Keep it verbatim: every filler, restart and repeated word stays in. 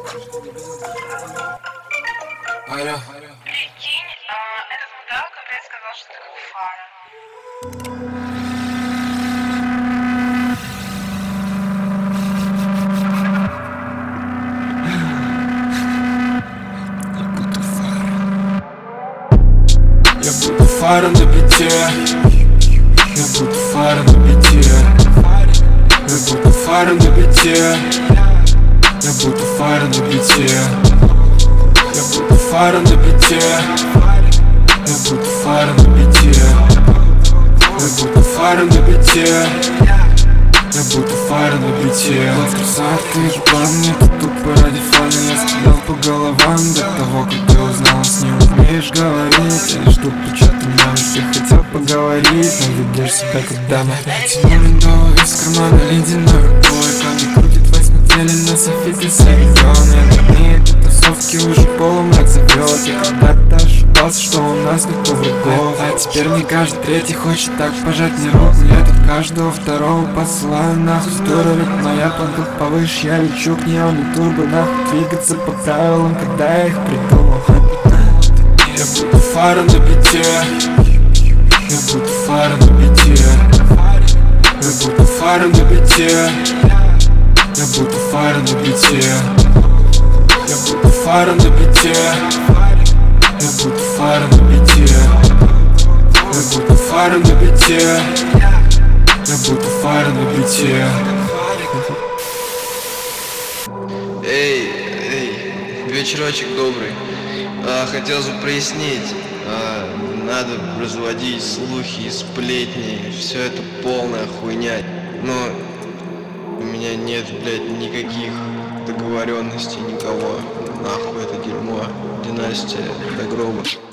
Алло. Прикинь, а, этот мудак опять сказал, что ты как фара. Я буду фара. Я буду фара на бите. Я буду фара на бите. Я буду фара на бите. Я буду фара на бите. Я буду фара на бите. Я буду фара на бите. Я буду фара на бите. Я буду фара на бите. Вот красавцы и планы, это тупо ради фана. Я стрелял по головам до того, как ты узнал. С ним умеешь говорить, я жду печатный мемы. Ты хотел поговорить, но ведешь себя как дама. Тянули доллар из кармана ледяной рукой. Камни крутит, вы смотрели на софите соединенные. Эти тусовки уже полумрак зовет. Я когда-то ошибался, что у нас никто врагов. А теперь не каждый третий хочет так пожать мне руку. Я тут каждого второго посылаю нахуй. Здорово, моя планка повыше. Я лечу к неону турбо, нахуй двигаться по правилам, когда я их придумал. Я буду фара на бите. Я буду фара на бите. Я буду фара на бите. Я буду фара на бите. Я буду фара на бите. Я буду фара на бите. Я буду фара на бите. Я буду фара на бите. Эй, эй, вечерочек добрый. А, хотелось бы прояснить, а, надо разводить слухи и сплетни, все это полная хуйня. Но у меня нет, блядь, никаких договоренностей никого. Нахуй это дерьмо. Династия до гроба.